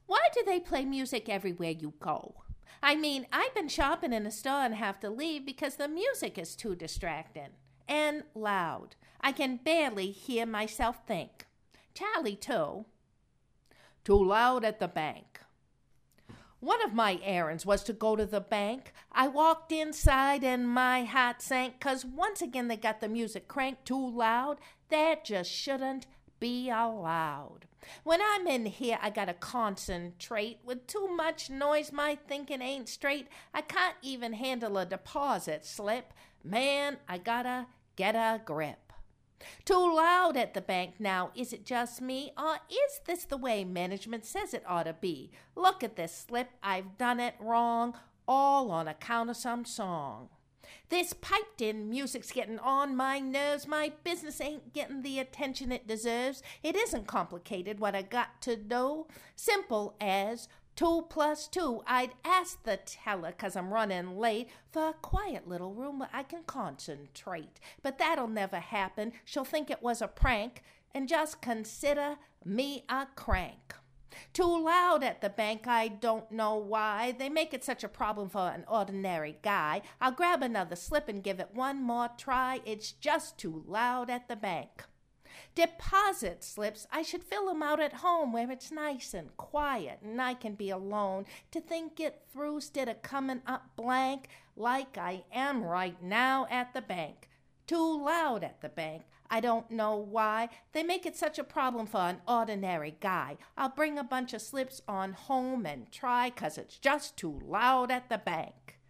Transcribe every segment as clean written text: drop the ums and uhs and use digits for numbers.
Why do they play music everywhere you go? I mean, I've been shopping in a store and have to leave because the music is too distracting and loud. I can barely hear myself think. Charlie, too. Too loud at the bank. One of my errands was to go to the bank. I walked inside and my heart sank, 'cause once again they got the music cranked too loud. That just shouldn't be allowed. When I'm in here, I gotta concentrate. With too much noise, my thinking ain't straight. I can't even handle a deposit slip. Man, I gotta get a grip. Too loud at the bank now. Is it just me? Or is this the way management says it ought to be? Look at this slip. I've done it wrong, all on account of some song. This piped-in music's getting on my nerves. My business ain't getting the attention it deserves. It isn't complicated what I got to do. Simple as 2 plus 2. I'd ask the teller, 'cause I'm running late, for a quiet little room where I can concentrate. But that'll never happen. She'll think it was a prank and just consider me a crank. Too loud at the bank, I don't know why. They make it such a problem for an ordinary guy. I'll grab another slip and give it one more try. It's just too loud at the bank. Deposit slips, I should fill them out at home where it's nice and quiet and I can be alone to think it through instead of coming up blank like I am right now at the bank. Too loud at the bank. I don't know why. They make it such a problem for an ordinary guy. I'll bring a bunch of slips on home and try, 'cause it's just too loud at the bank.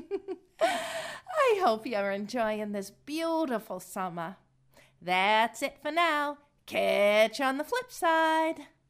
I hope you're enjoying this beautiful summer. That's it for now. Catch you on the flip side.